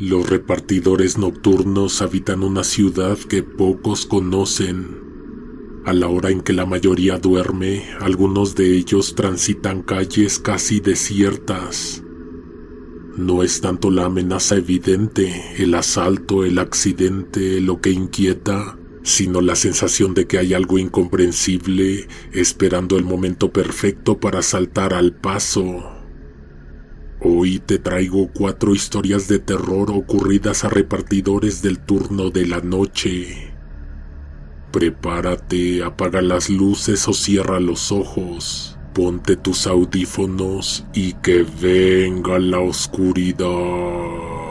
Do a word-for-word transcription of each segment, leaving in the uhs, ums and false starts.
Los repartidores nocturnos habitan una ciudad que pocos conocen. A la hora en que la mayoría duerme, algunos de ellos transitan calles casi desiertas. No es tanto la amenaza evidente, el asalto, el accidente, lo que inquieta, sino la sensación de que hay algo incomprensible esperando el momento perfecto para saltar al paso. Hoy te traigo cuatro historias de terror ocurridas a repartidores del turno de la noche. Prepárate, apaga las luces o cierra los ojos, ponte tus audífonos y que venga la oscuridad.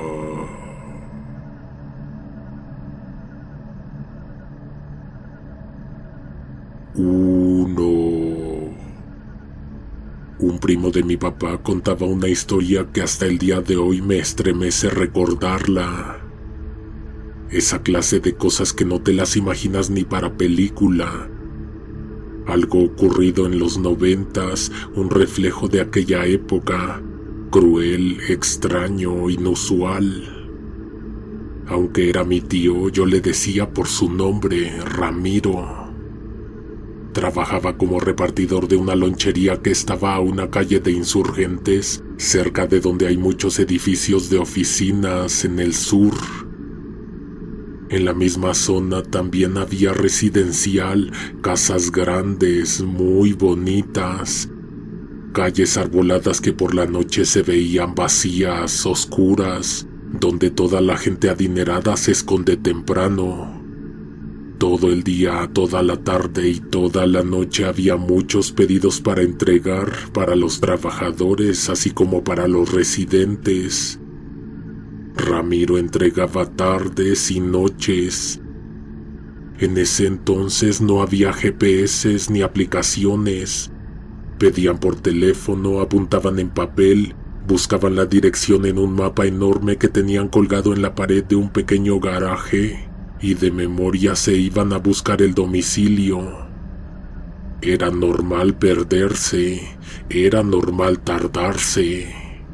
Uno. Un primo de mi papá contaba una historia que hasta el día de hoy me estremece recordarla. Esa clase de cosas que no te las imaginas ni para película. Algo ocurrido en los noventas, un reflejo de aquella época, cruel, extraño, inusual. Aunque era mi tío, yo le decía por su nombre, Ramiro. Trabajaba como repartidor de una lonchería que estaba a una calle de Insurgentes, cerca de donde hay muchos edificios de oficinas en el sur. En la misma zona también había residencial, casas grandes, muy bonitas, calles arboladas que por la noche se veían vacías, oscuras, donde toda la gente adinerada se esconde temprano. Todo el día, toda la tarde y toda la noche había muchos pedidos para entregar para los trabajadores, así como para los residentes. Ramiro entregaba tardes y noches. En ese entonces no había G P S ni aplicaciones. Pedían por teléfono, apuntaban en papel, buscaban la dirección en un mapa enorme que tenían colgado en la pared de un pequeño garaje. Y de memoria se iban a buscar el domicilio. Era normal perderse, era normal tardarse.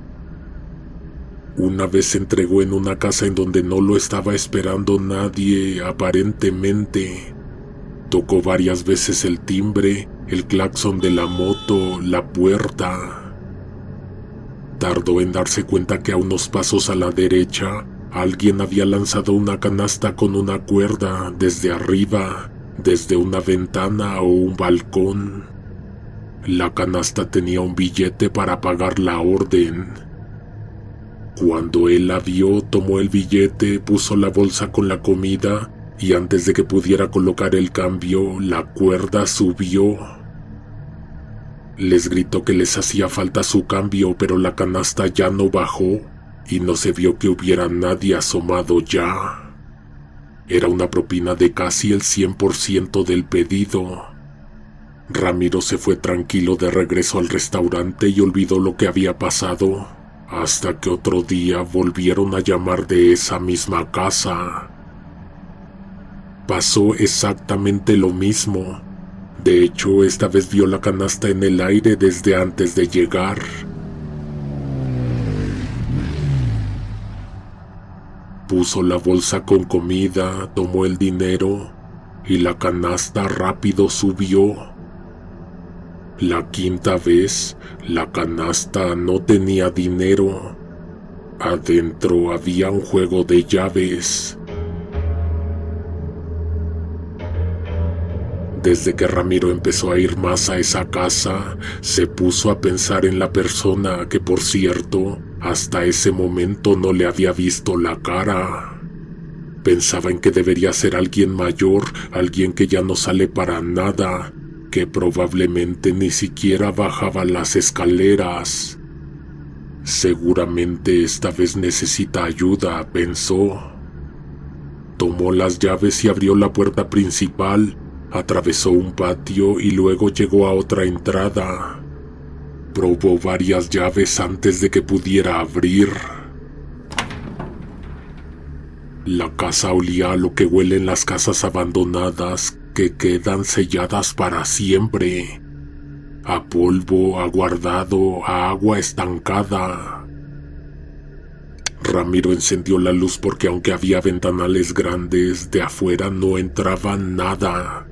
Una vez se entregó en una casa en donde no lo estaba esperando nadie, aparentemente. Tocó varias veces el timbre, el claxon de la moto, la puerta. Tardó en darse cuenta que a unos pasos a la derecha, alguien había lanzado una canasta con una cuerda desde arriba, desde una ventana o un balcón. La canasta tenía un billete para pagar la orden. Cuando él la vio, tomó el billete, puso la bolsa con la comida y antes de que pudiera colocar el cambio, la cuerda subió. Les gritó que les hacía falta su cambio, pero la canasta ya no bajó. Y no se vio que hubiera nadie asomado ya. Era una propina de casi el cien por ciento del pedido. Ramiro se fue tranquilo de regreso al restaurante y olvidó lo que había pasado, hasta que otro día volvieron a llamar de esa misma casa. Pasó exactamente lo mismo. De hecho, esta vez vio la canasta en el aire desde antes de llegar. Puso la bolsa con comida, tomó el dinero y la canasta rápido subió. La quinta vez, la canasta no tenía dinero. Adentro había un juego de llaves. Desde que Ramiro empezó a ir más a esa casa, se puso a pensar en la persona que, por cierto, hasta ese momento no le había visto la cara. Pensaba en que debería ser alguien mayor, alguien que ya no sale para nada, que probablemente ni siquiera bajaba las escaleras. Seguramente esta vez necesita ayuda, pensó. Tomó las llaves y abrió la puerta principal. Atravesó un patio y luego llegó a otra entrada. Probó varias llaves antes de que pudiera abrir. La casa olía a lo que huelen las casas abandonadas que quedan selladas para siempre. A polvo, a guardado, a agua estancada. Ramiro encendió la luz porque aunque había ventanales grandes, de afuera no entraba nada.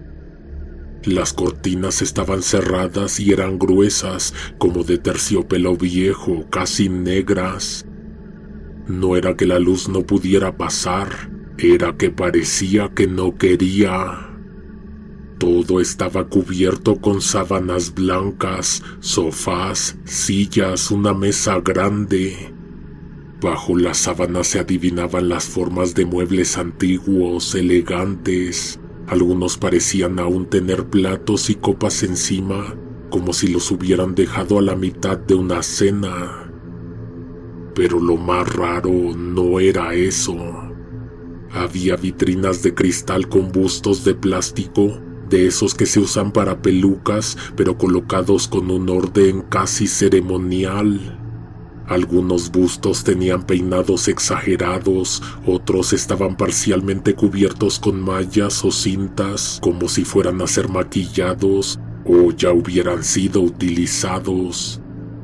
Las cortinas estaban cerradas y eran gruesas, como de terciopelo viejo, casi negras. No era que la luz no pudiera pasar, era que parecía que no quería. Todo estaba cubierto con sábanas blancas, sofás, sillas, una mesa grande. Bajo las sábanas se adivinaban las formas de muebles antiguos, elegantes. Algunos parecían aún tener platos y copas encima, como si los hubieran dejado a la mitad de una cena. Pero lo más raro no era eso. Había vitrinas de cristal con bustos de plástico, de esos que se usan para pelucas, pero colocados con un orden casi ceremonial. Algunos bustos tenían peinados exagerados, otros estaban parcialmente cubiertos con mallas o cintas, como si fueran a ser maquillados o ya hubieran sido utilizados.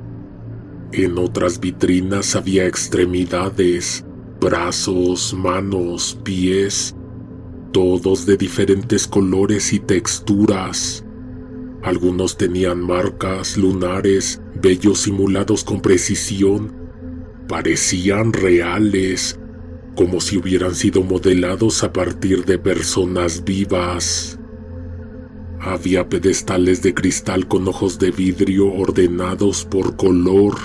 En otras vitrinas había extremidades, brazos, manos, pies, todos de diferentes colores y texturas. Algunos tenían marcas, lunares, vellos simulados con precisión. Parecían reales, como si hubieran sido modelados a partir de personas vivas. Había pedestales de cristal con ojos de vidrio ordenados por color.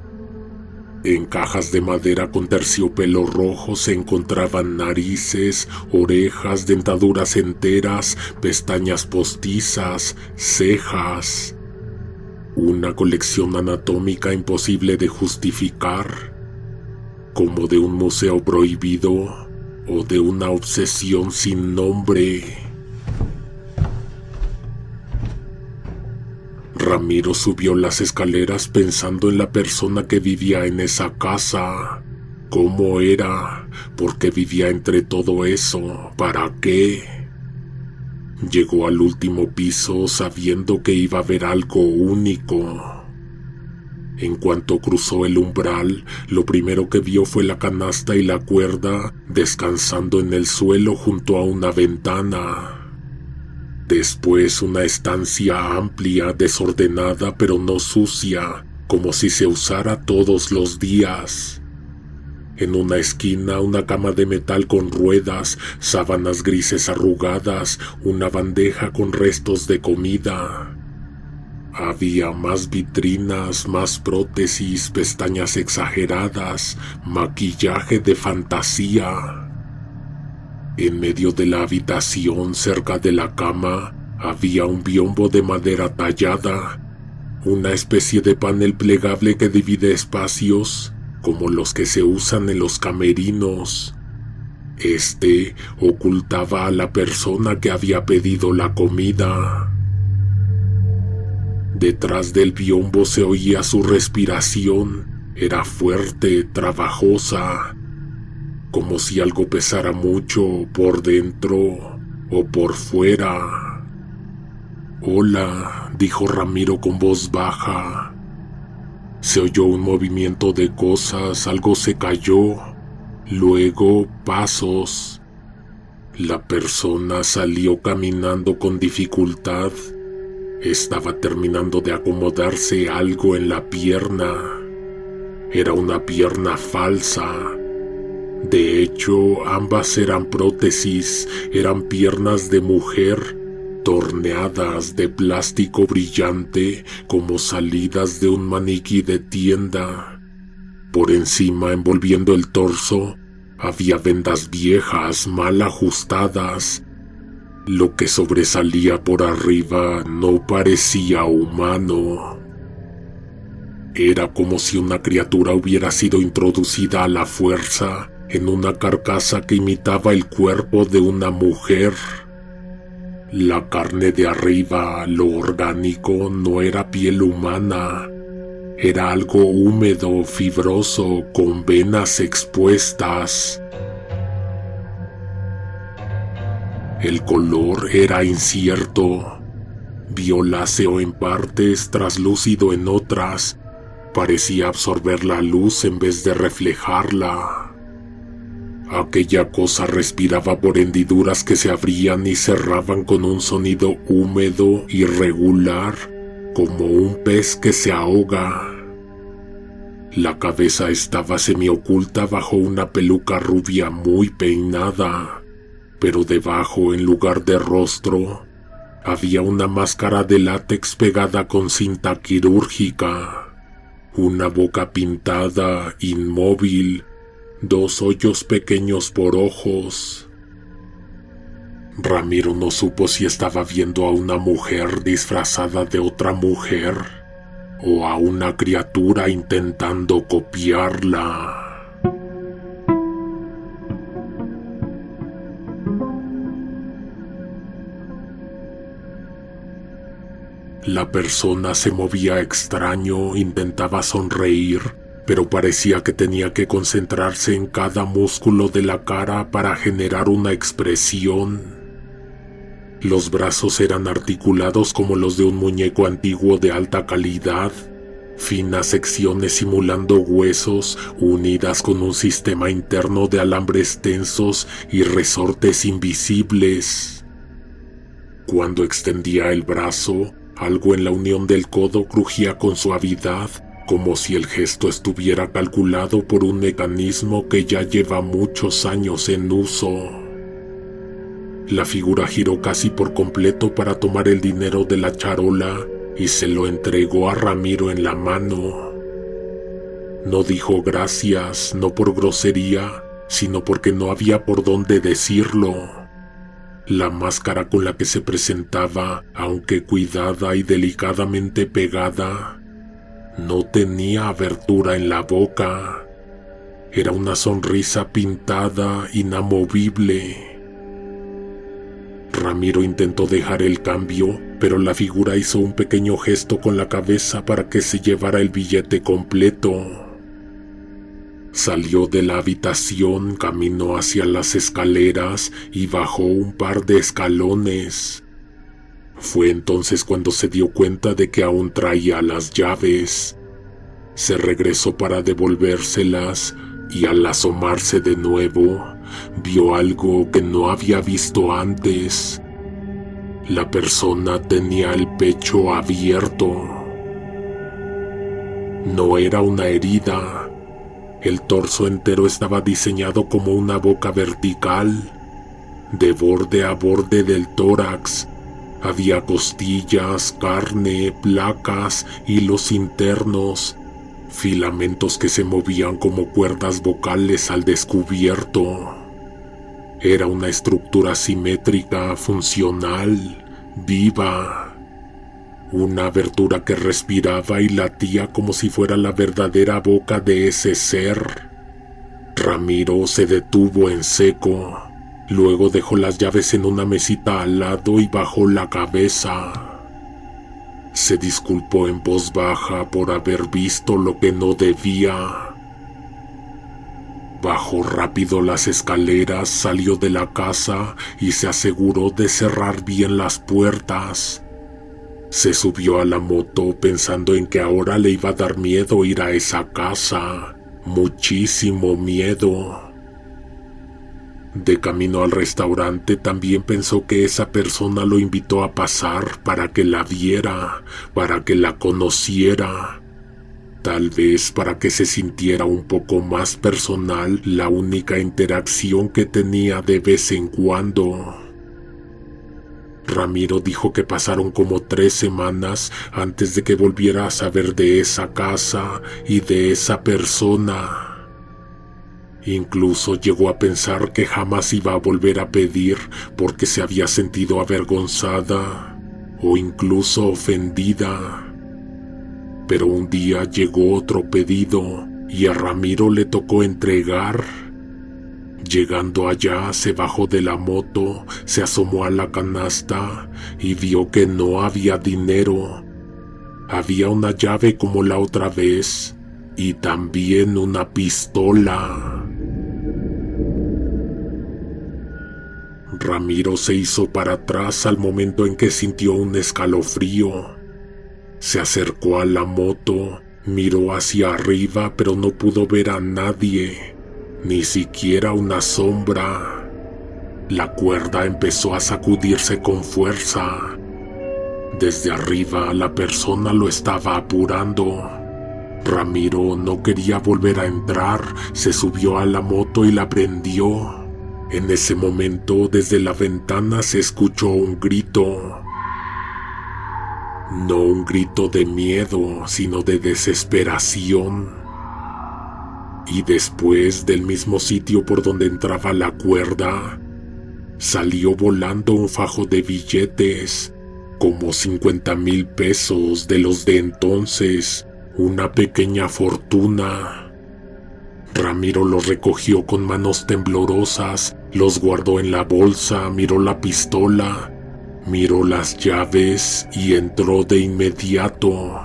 En cajas de madera con terciopelo rojo se encontraban narices, orejas, dentaduras enteras, pestañas postizas, cejas. Una colección anatómica imposible de justificar, como de un museo prohibido o de una obsesión sin nombre. Ramiro subió las escaleras pensando en la persona que vivía en esa casa. ¿Cómo era? ¿Por qué vivía entre todo eso? ¿Para qué? Llegó al último piso sabiendo que iba a ver algo único. En cuanto cruzó el umbral, lo primero que vio fue la canasta y la cuerda descansando en el suelo junto a una ventana. Después una estancia amplia, desordenada pero no sucia, como si se usara todos los días. En una esquina una cama de metal con ruedas, sábanas grises arrugadas, una bandeja con restos de comida. Había más vitrinas, más prótesis, pestañas exageradas, maquillaje de fantasía. En medio de la habitación, cerca de la cama, había un biombo de madera tallada, una especie de panel plegable que divide espacios, como los que se usan en los camerinos. Este ocultaba a la persona que había pedido la comida. Detrás del biombo se oía su respiración, era fuerte, trabajosa, como si algo pesara mucho por dentro o por fuera. «Hola», dijo Ramiro con voz baja. Se oyó un movimiento de cosas, algo se cayó, luego pasos. La persona salió caminando con dificultad. Estaba terminando de acomodarse algo en la pierna. Era una pierna falsa. De hecho, ambas eran prótesis, eran piernas de mujer, torneadas de plástico brillante como salidas de un maniquí de tienda. Por encima, envolviendo el torso, había vendas viejas, mal ajustadas. Lo que sobresalía por arriba no parecía humano. Era como si una criatura hubiera sido introducida a la fuerza en una carcasa que imitaba el cuerpo de una mujer. La carne de arriba, lo orgánico, no era piel humana. Era algo húmedo, fibroso, con venas expuestas. El color era incierto, violáceo en partes, traslúcido en otras. parecía absorber la luz en vez de reflejarla. Aquella cosa respiraba por hendiduras que se abrían y cerraban con un sonido húmedo y regular, como un pez que se ahoga. La cabeza estaba semioculta bajo una peluca rubia muy peinada, pero debajo, en lugar de rostro, había una máscara de látex pegada con cinta quirúrgica, una boca pintada, inmóvil, dos hoyos pequeños por ojos. Ramiro no supo si estaba viendo a una mujer disfrazada de otra mujer o a una criatura intentando copiarla. La persona se movía extraño, intentaba sonreír, pero parecía que tenía que concentrarse en cada músculo de la cara para generar una expresión. Los brazos eran articulados como los de un muñeco antiguo de alta calidad, finas secciones simulando huesos unidas con un sistema interno de alambres tensos y resortes invisibles. Cuando extendía el brazo, algo en la unión del codo crujía con suavidad, como si el gesto estuviera calculado por un mecanismo que ya lleva muchos años en uso. La figura giró casi por completo para tomar el dinero de la charola y se lo entregó a Ramiro en la mano. No dijo gracias, no por grosería, sino porque no había por dónde decirlo. La máscara con la que se presentaba, aunque cuidada y delicadamente pegada, no tenía abertura en la boca. Era una sonrisa pintada, inamovible. Ramiro intentó dejar el cambio, pero la figura hizo un pequeño gesto con la cabeza para que se llevara el billete completo. Salió de la habitación, caminó hacia las escaleras y bajó un par de escalones. Fue entonces cuando se dio cuenta de que aún traía las llaves. Se regresó para devolvérselas y al asomarse de nuevo, vio algo que no había visto antes. La persona tenía el pecho abierto. No era una herida. El torso entero estaba diseñado como una boca vertical. De borde a borde del tórax había costillas, carne, placas, hilos internos, filamentos que se movían como cuerdas vocales al descubierto. Era una estructura simétrica, funcional, viva. Una abertura que respiraba y latía como si fuera la verdadera boca de ese ser. Ramiro se detuvo en seco. Luego dejó las llaves en una mesita al lado y bajó la cabeza. Se disculpó en voz baja por haber visto lo que no debía. Bajó rápido las escaleras, salió de la casa y se aseguró de cerrar bien las puertas. Se subió a la moto pensando en que ahora le iba a dar miedo ir a esa casa, muchísimo miedo. De camino al restaurante también pensó que esa persona lo invitó a pasar para que la viera, para que la conociera, tal vez para que se sintiera un poco más personal la única interacción que tenía de vez en cuando. Ramiro dijo que pasaron como tres semanas antes de que volviera a saber de esa casa y de esa persona. Incluso llegó a pensar que jamás iba a volver a pedir porque se había sentido avergonzada o incluso ofendida. Pero un día llegó otro pedido y a Ramiro le tocó entregar. Llegando allá, se bajó de la moto, se asomó a la canasta y vio que no había dinero. Había una llave como la otra vez y también una pistola. Ramiro se hizo para atrás al momento en que sintió un escalofrío. Se acercó a la moto, Miró hacia arriba, pero no pudo ver a nadie, ni siquiera una sombra. La cuerda empezó a sacudirse con fuerza. Desde arriba la persona lo estaba apurando. Ramiro no quería volver a entrar, se subió a la moto y la prendió. En ese momento, desde la ventana se escuchó un grito. No un grito de miedo, sino de desesperación. Y después, del mismo sitio por donde entraba la cuerda, salió volando un fajo de billetes, como cincuenta mil pesos de los de entonces, una pequeña fortuna. Ramiro los recogió con manos temblorosas, los guardó en la bolsa, miró la pistola, miró las llaves y entró de inmediato.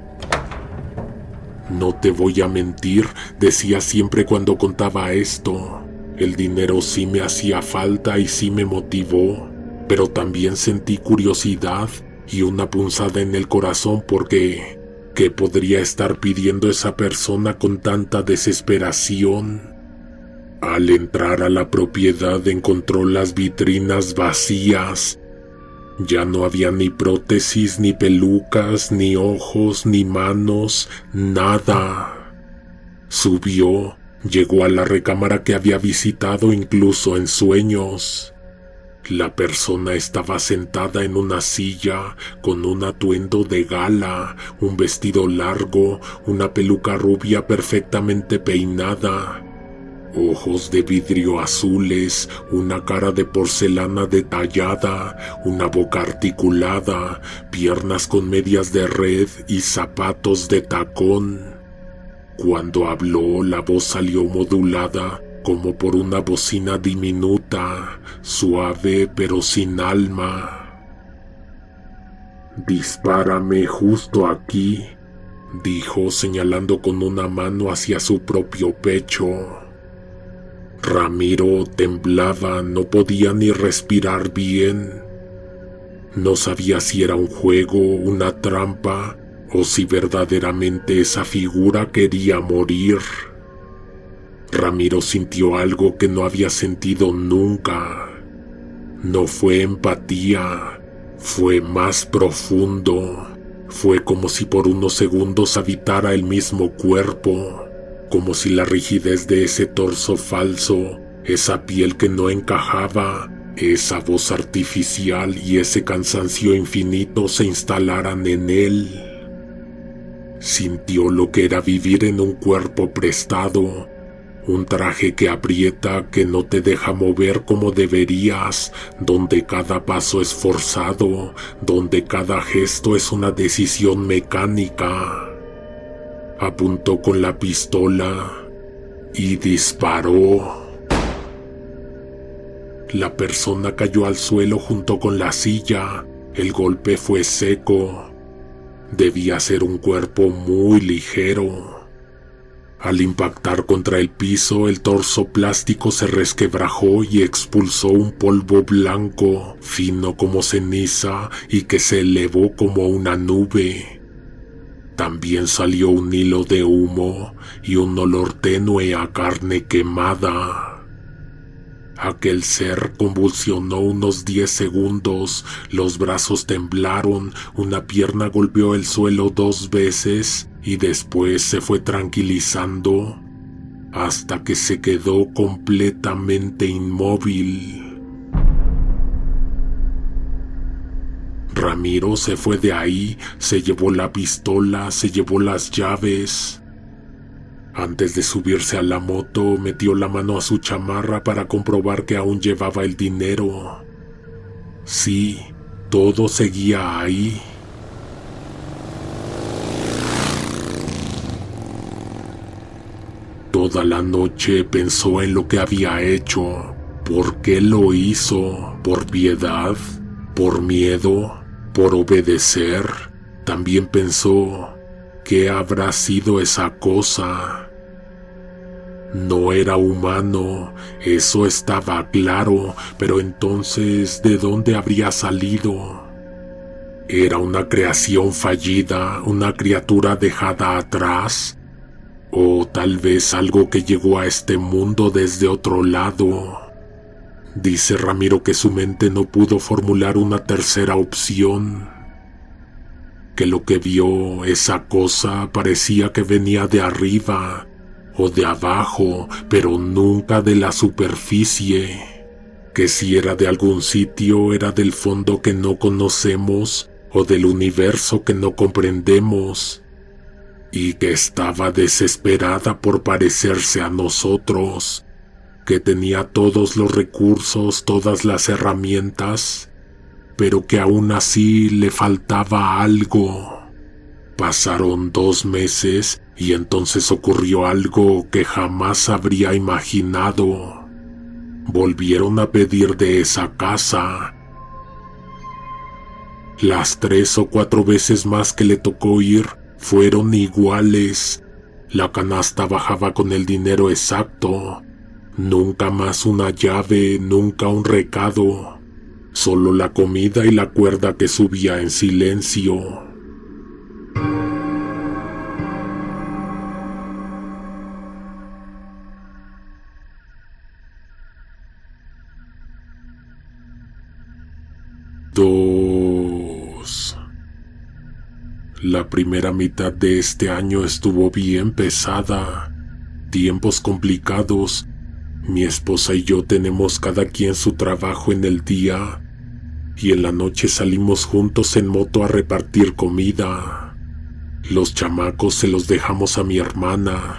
No te voy a mentir, decía siempre cuando contaba esto. El dinero sí me hacía falta y sí me motivó, pero también sentí curiosidad y una punzada en el corazón porque ¿qué podría estar pidiendo esa persona con tanta desesperación? Al entrar a la propiedad encontró las vitrinas vacías. Ya no había ni prótesis, ni pelucas, ni ojos, ni manos, nada. Subió, llegó a la recámara que había visitado incluso en sueños. La persona estaba sentada en una silla con un atuendo de gala, un vestido largo, una peluca rubia perfectamente peinada, ojos de vidrio azules, una cara de porcelana detallada, una boca articulada, piernas con medias de red y zapatos de tacón. Cuando habló, la voz salió modulada como por una bocina diminuta, suave pero sin alma. «Dispárame justo aquí», dijo señalando con una mano hacia su propio pecho. Ramiro temblaba, no podía ni respirar bien. No sabía si era un juego, una trampa, o si verdaderamente esa figura quería morir. Ramiro sintió algo que no había sentido nunca. No fue empatía, fue más profundo. Fue como si por unos segundos habitara el mismo cuerpo, como si la rigidez de ese torso falso, esa piel que no encajaba, esa voz artificial y ese cansancio infinito se instalaran en él. Sintió lo que era vivir en un cuerpo prestado, un traje que aprieta, que no te deja mover como deberías, donde cada paso es forzado, donde cada gesto es una decisión mecánica. Apuntó con la pistola y disparó. La persona cayó al suelo junto con la silla. El golpe fue seco. Debía ser un cuerpo muy ligero. Al impactar contra el piso, el torso plástico se resquebrajó y expulsó un polvo blanco, fino como ceniza y que se elevó como una nube. También salió un hilo de humo y un olor tenue a carne quemada. Aquel ser convulsionó unos diez segundos, los brazos temblaron, una pierna golpeó el suelo dos veces y después se fue tranquilizando hasta que se quedó completamente inmóvil. Ramiro se fue de ahí, se llevó la pistola, se llevó las llaves. Antes de subirse a la moto, metió la mano a su chamarra para comprobar que aún llevaba el dinero. Sí, todo seguía ahí. Toda la noche pensó en lo que había hecho. ¿Por qué lo hizo? ¿Por piedad? ¿Por miedo? ¿Por obedecer? También pensó, ¿qué habrá sido esa cosa? No era humano, eso estaba claro, pero entonces, ¿de dónde habría salido? ¿Era una creación fallida, una criatura dejada atrás? ¿O tal vez algo que llegó a este mundo desde otro lado? Dice Ramiro que su mente no pudo formular una tercera opción, que lo que vio, esa cosa, parecía que venía de arriba o de abajo, pero nunca de la superficie, que si era de algún sitio era del fondo que no conocemos o del universo que no comprendemos, y que estaba desesperada por parecerse a nosotros, que tenía todos los recursos, todas las herramientas, pero que aún así le faltaba algo. Pasaron dos meses y entonces ocurrió algo que jamás habría imaginado. Volvieron a pedir de esa casa. Las tres o cuatro veces más que le tocó ir fueron iguales. La canasta bajaba con el dinero exacto. Nunca más una llave, nunca un recado. Solo la comida y la cuerda que subía en silencio. Dos. La primera mitad de este año estuvo bien pesada. Tiempos complicados. Mi esposa y yo tenemos cada quien su trabajo en el día, y en la noche salimos juntos en moto a repartir comida. Los chamacos se los dejamos a mi hermana.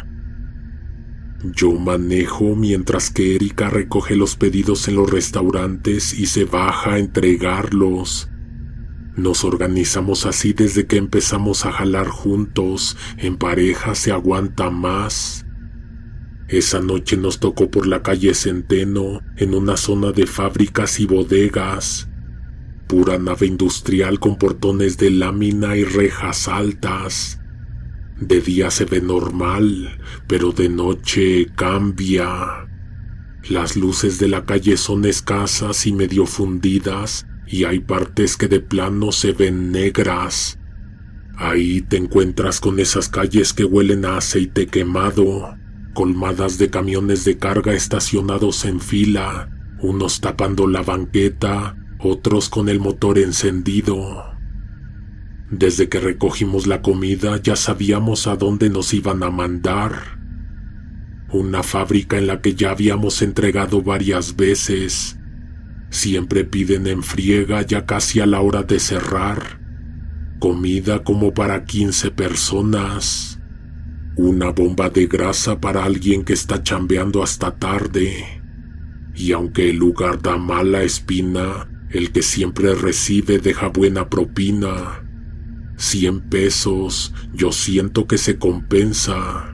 Yo manejo mientras que Erika recoge los pedidos en los restaurantes y se baja a entregarlos. Nos organizamos así desde que empezamos a jalar juntos. En pareja se aguanta más. Esa noche nos tocó por la calle Centeno, en una zona de fábricas y bodegas. Pura nave industrial con portones de lámina y rejas altas. De día se ve normal, pero de noche cambia. Las luces de la calle son escasas y medio fundidas, y hay partes que de plano se ven negras. Ahí te encuentras con esas calles que huelen a aceite quemado, colmadas de camiones de carga estacionados en fila, unos tapando la banqueta, otros con el motor encendido. Desde que recogimos la comida ya sabíamos a dónde nos iban a mandar. Una fábrica en la que ya habíamos entregado varias veces. Siempre piden en friega ya casi a la hora de cerrar. Comida como para quince personas. Una bomba de grasa para alguien que está chambeando hasta tarde. Y aunque el lugar da mala espina, el que siempre recibe deja buena propina. Cien pesos, yo siento que se compensa.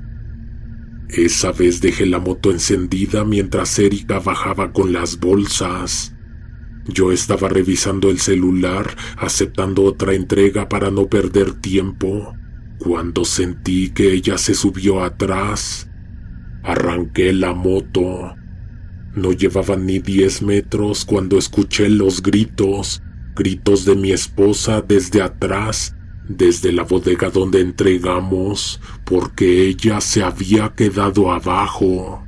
Esa vez dejé la moto encendida mientras Erika bajaba con las bolsas. Yo estaba revisando el celular, aceptando otra entrega para no perder tiempo, cuando sentí que ella se subió atrás. Arranqué la moto. No llevaba ni diez metros cuando escuché los gritos, gritos de mi esposa desde atrás, desde la bodega donde entregamos, porque ella se había quedado abajo.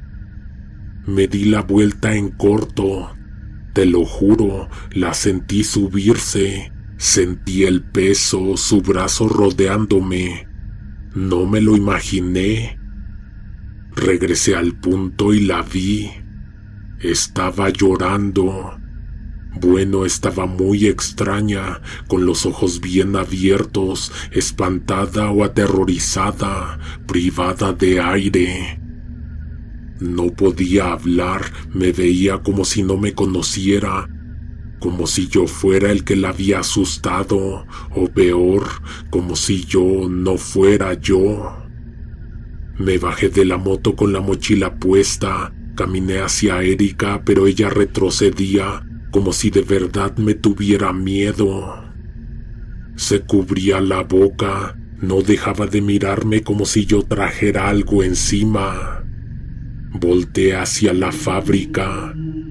Me di la vuelta en corto. Te lo juro, la sentí subirse. Sentí el peso, su brazo rodeándome. No me lo imaginé. Regresé al punto y la vi. Estaba llorando. Bueno, estaba muy extraña, con los ojos bien abiertos, espantada o aterrorizada, privada de aire. No podía hablar, me veía como si no me conociera, como si yo fuera el que la había asustado, o peor, como si yo no fuera yo. Me bajé de la moto con la mochila puesta, caminé hacia Erika, pero ella retrocedía, como si de verdad me tuviera miedo. Se cubría la boca, no dejaba de mirarme como si yo trajera algo encima. Volteé hacia la fábrica.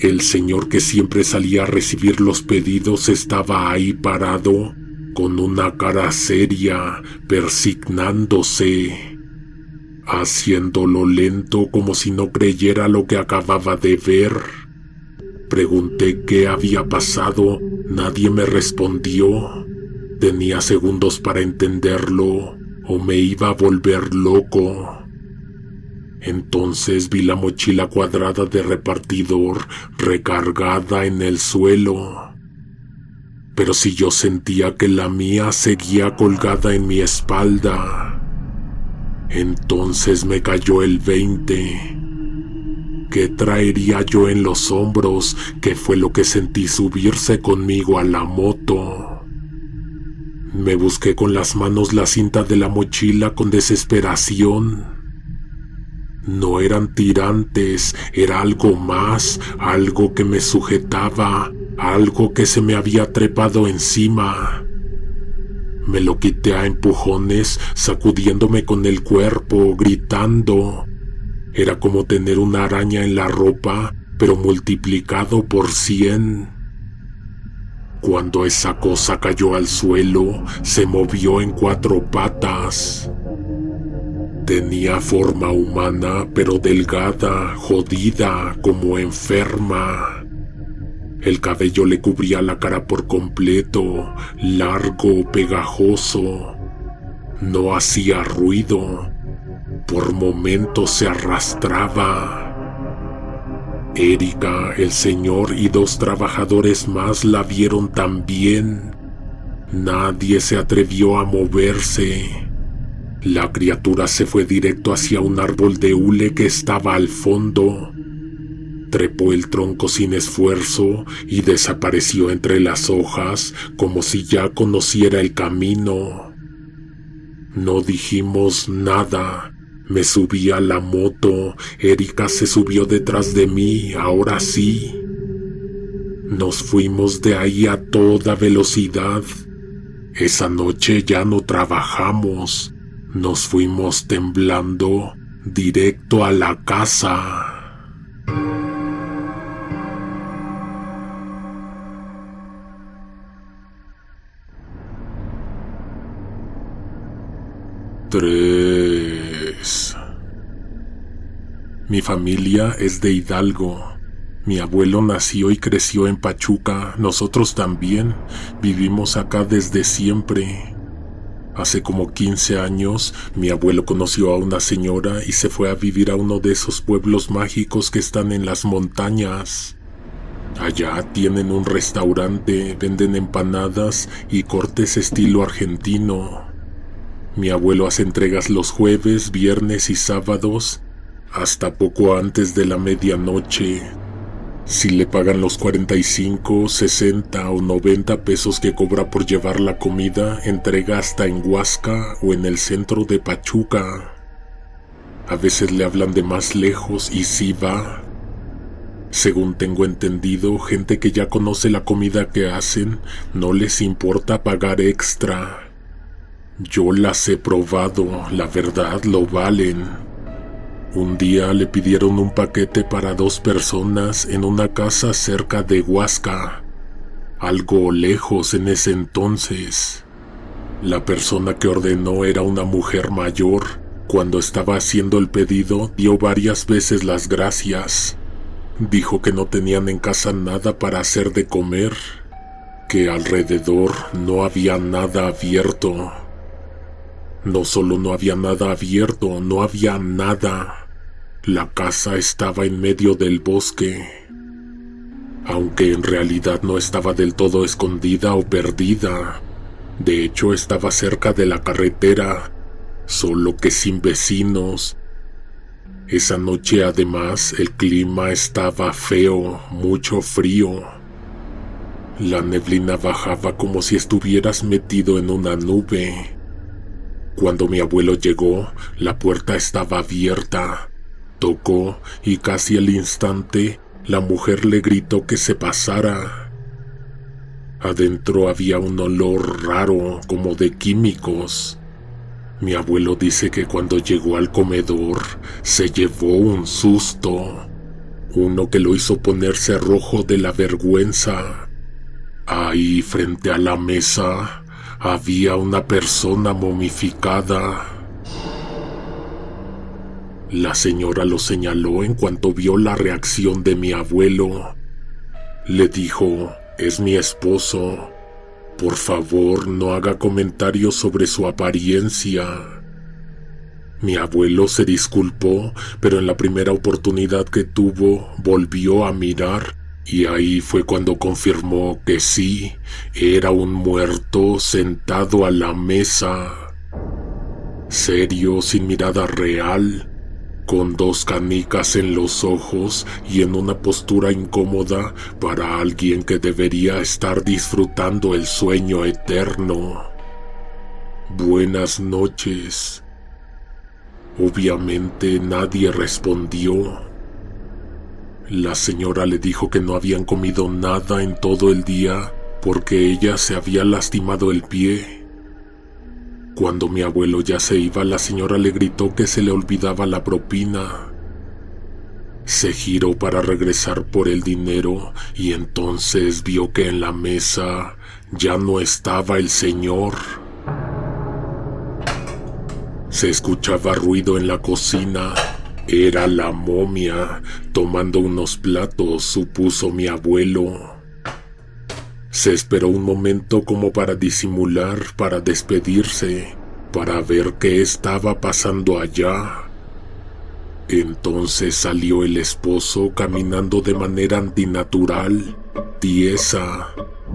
El señor que siempre salía a recibir los pedidos estaba ahí parado, con una cara seria, persignándose, haciéndolo lento como si no creyera lo que acababa de ver. Pregunté qué había pasado, nadie me respondió. Tenía segundos para entenderlo, o me iba a volver loco. Entonces vi la mochila cuadrada de repartidor recargada en el suelo. Pero si yo sentía que la mía seguía colgada en mi espalda, entonces me cayó el veinte. ¿Qué traería yo en los hombros? ¿Qué fue lo que sentí subirse conmigo a la moto? Me busqué con las manos la cinta de la mochila con desesperación. No eran tirantes, era algo más, algo que me sujetaba, algo que se me había trepado encima. Me lo quité a empujones, sacudiéndome con el cuerpo, gritando. Era como tener una araña en la ropa, pero multiplicado por cien. Cuando esa cosa cayó al suelo, se movió en cuatro patas. Tenía forma humana, pero delgada, jodida, como enferma. El cabello le cubría la cara por completo, largo, pegajoso. No hacía ruido. Por momentos se arrastraba. Erika, el señor y dos trabajadores más la vieron también. Nadie se atrevió a moverse. La criatura se fue directo hacia un árbol de hule que estaba al fondo. Trepó el tronco sin esfuerzo y desapareció entre las hojas como si ya conociera el camino. No dijimos nada. Me subí a la moto. Erika se subió detrás de mí, ahora sí. Nos fuimos de ahí a toda velocidad. Esa noche ya no trabajamos. Nos fuimos temblando directo a la casa. Tres. Mi familia es de Hidalgo. Mi abuelo nació y creció en Pachuca. Nosotros también vivimos acá desde siempre. Hace como quince años, mi abuelo conoció a una señora y se fue a vivir a uno de esos pueblos mágicos que están en las montañas. Allá tienen un restaurante, venden empanadas y cortes estilo argentino. Mi abuelo hace entregas los jueves, viernes y sábados, hasta poco antes de la medianoche. Si le pagan los cuarenta y cinco, sesenta o noventa pesos que cobra por llevar la comida, entrega hasta en Huasca o en el centro de Pachuca. A veces le hablan de más lejos y sí va. Según tengo entendido, gente que ya conoce la comida que hacen, no les importa pagar extra. Yo las he probado, la verdad lo valen. Un día le pidieron un paquete para dos personas en una casa cerca de Huasca, algo lejos en ese entonces. La persona que ordenó era una mujer mayor. Cuando estaba haciendo el pedido, dio varias veces las gracias. Dijo que no tenían en casa nada para hacer de comer, que alrededor no había nada abierto. No solo no había nada abierto, no había nada. La casa estaba en medio del bosque, aunque en realidad no estaba del todo escondida o perdida. De hecho, estaba cerca de la carretera, solo que sin vecinos. Esa noche, además, el clima estaba feo, mucho frío. La neblina bajaba como si estuvieras metido en una nube. Cuando mi abuelo llegó, la puerta estaba abierta. Tocó y casi al instante la mujer le gritó que se pasara. Adentro había un olor raro, como de químicos. Mi abuelo dice que cuando llegó al comedor se llevó un susto. uno que lo hizo ponerse rojo de la vergüenza. Ahí, frente a la mesa, había una persona momificada. La señora lo señaló en cuanto vio la reacción de mi abuelo. Le dijo: «Es mi esposo. Por favor, no haga comentarios sobre su apariencia». Mi abuelo se disculpó, pero en la primera oportunidad que tuvo, volvió a mirar, y ahí fue cuando confirmó que sí, era un muerto sentado a la mesa. Serio, sin mirada real, con dos canicas en los ojos y en una postura incómoda para alguien que debería estar disfrutando el sueño eterno. «Buenas noches». Obviamente nadie respondió. La señora le dijo que no habían comido nada en todo el día porque ella se había lastimado el pie. Cuando mi abuelo ya se iba, la señora le gritó que se le olvidaba la propina. Se giró para regresar por el dinero y entonces vio que en la mesa ya no estaba el señor. Se escuchaba ruido en la cocina. Era la momia tomando unos platos, supuso mi abuelo. Se esperó un momento como para disimular, para despedirse, para ver qué estaba pasando allá. Entonces salió el esposo caminando de manera antinatural, tiesa.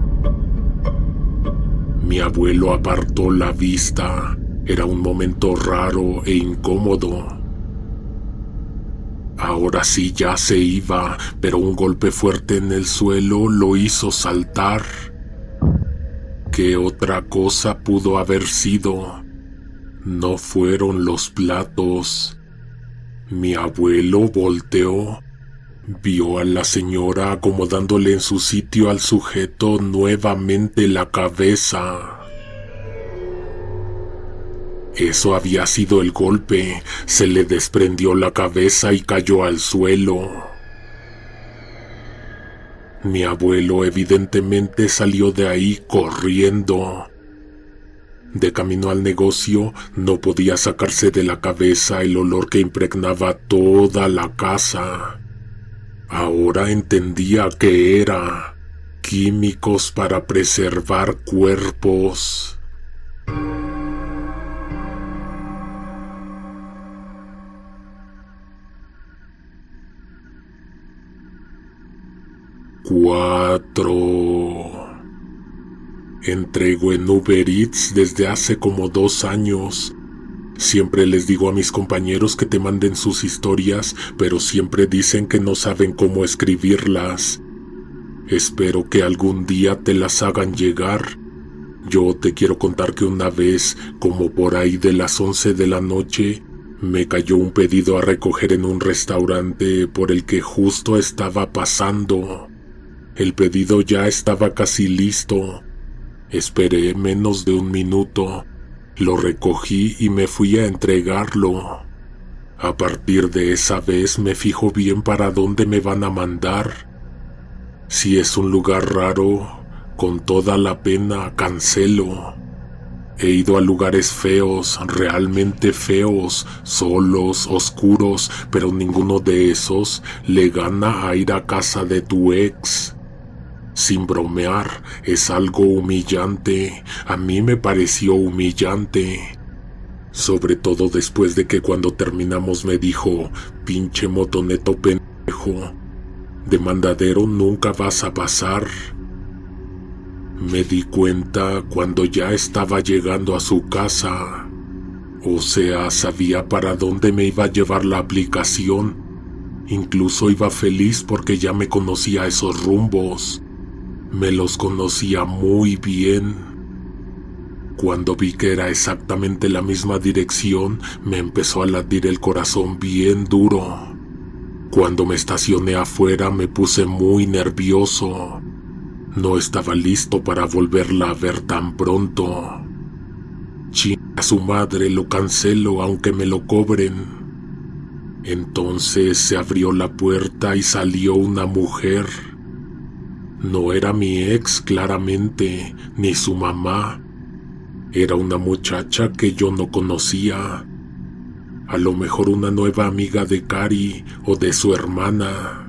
Mi abuelo apartó la vista. Era un momento raro e incómodo. Ahora sí ya se iba, pero un golpe fuerte en el suelo lo hizo saltar. ¿Qué otra cosa pudo haber sido? No fueron los platos. Mi abuelo volteó, vio a la señora acomodándole en su sitio al sujeto nuevamente la cabeza. Eso había sido el golpe. Se le desprendió la cabeza y cayó al suelo. Mi abuelo evidentemente salió de ahí corriendo. De camino al negocio, no podía sacarse de la cabeza el olor que impregnaba toda la casa. Ahora entendía que era químicos para preservar cuerpos. Cuatro. Entrego en Uber Eats desde hace como dos años. Siempre les digo a mis compañeros que te manden sus historias, pero siempre dicen que no saben cómo escribirlas. Espero que algún día te las hagan llegar. Yo te quiero contar que una vez, como por ahí de las once de la noche, me cayó un pedido a recoger en un restaurante por el que justo estaba pasando. El pedido ya estaba casi listo. Esperé menos de un minuto. Lo recogí y me fui a entregarlo. A partir de esa vez me fijo bien para dónde me van a mandar. Si es un lugar raro, con toda la pena cancelo. He ido a lugares feos, realmente feos, solos, oscuros, pero ninguno de esos le gana a ir a casa de tu ex. Sin bromear, es algo humillante. A mí me pareció humillante. Sobre todo después de que cuando terminamos me dijo: «Pinche motoneto pendejo, de mandadero nunca vas a pasar». Me di cuenta cuando ya estaba llegando a su casa. O sea, sabía para dónde me iba a llevar la aplicación. Incluso iba feliz porque ya me conocía esos rumbos. Me los conocía muy bien. Cuando vi que era exactamente la misma dirección, me empezó a latir el corazón bien duro. Cuando me estacioné afuera me puse muy nervioso. No estaba listo para volverla a ver tan pronto. Chinga su madre, lo cancelo aunque me lo cobren. Entonces se abrió la puerta y salió una mujer. No era mi ex, claramente, ni su mamá. Era una muchacha que yo no conocía. A lo mejor una nueva amiga de Cari o de su hermana.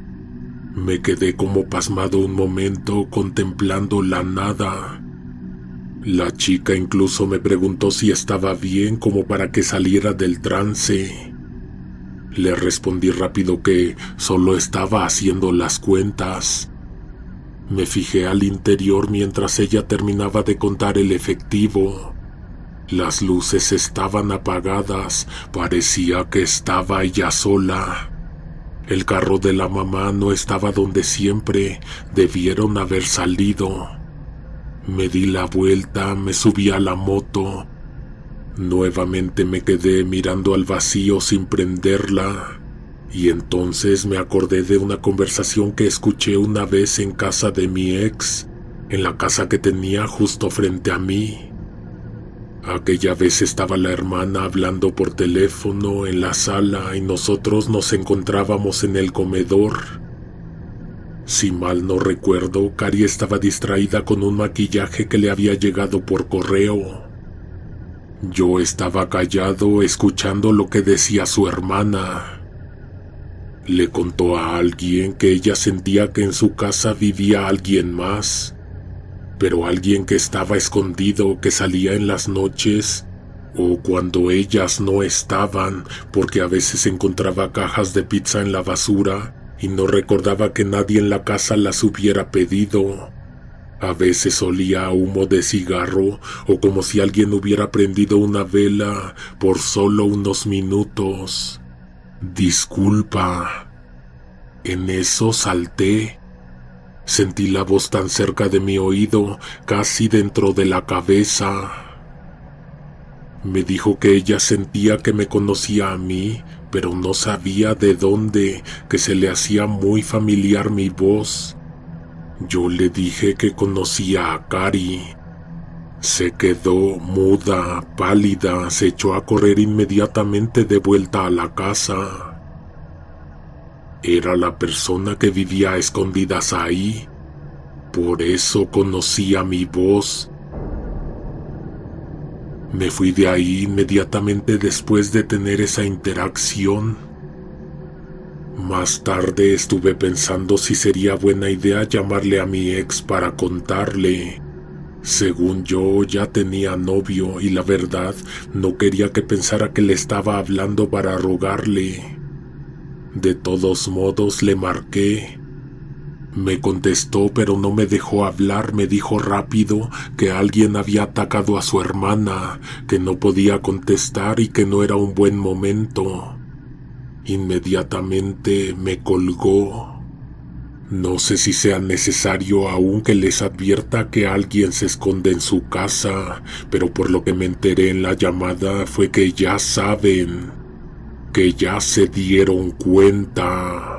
Me quedé como pasmado un momento contemplando la nada. La chica incluso me preguntó si estaba bien como para que saliera del trance. Le respondí rápido que solo estaba haciendo las cuentas. Me fijé al interior mientras ella terminaba de contar el efectivo. Las luces estaban apagadas, parecía que estaba ella sola. El carro de la mamá no estaba donde siempre, debieron haber salido. Me di la vuelta, me subí a la moto. Nuevamente me quedé mirando al vacío sin prenderla. Y entonces me acordé de una conversación que escuché una vez en casa de mi ex, en la casa que tenía justo frente a mí. Aquella vez estaba la hermana hablando por teléfono en la sala y nosotros nos encontrábamos en el comedor. Si mal no recuerdo, Cari estaba distraída con un maquillaje que le había llegado por correo. Yo estaba callado escuchando lo que decía su hermana. Le contó a alguien que ella sentía que en su casa vivía alguien más, pero alguien que estaba escondido, que salía en las noches o cuando ellas no estaban, porque a veces encontraba cajas de pizza en la basura y no recordaba que nadie en la casa las hubiera pedido. A veces olía a humo de cigarro o como si alguien hubiera prendido una vela por solo unos minutos. Disculpa. En eso salté. Sentí la voz tan cerca de mi oído, casi dentro de la cabeza. Me dijo que ella sentía que me conocía a mí, pero no sabía de dónde, que se le hacía muy familiar mi voz. Yo le dije que conocía a Cari. Se quedó muda, pálida, se echó a correr inmediatamente de vuelta a la casa. Era la persona que vivía a escondidas ahí. Por eso conocía mi voz. Me fui de ahí inmediatamente después de tener esa interacción. Más tarde estuve pensando si sería buena idea llamarle a mi ex para contarle. Según yo, ya tenía novio y la verdad no quería que pensara que le estaba hablando para rogarle. De todos modos le marqué. Me contestó, pero no me dejó hablar. Me dijo rápido que alguien había atacado a su hermana, que no podía contestar y que no era un buen momento. Inmediatamente me colgó. No sé si sea necesario aún que les advierta que alguien se esconde en su casa, pero por lo que me enteré en la llamada fue que ya saben, que ya se dieron cuenta.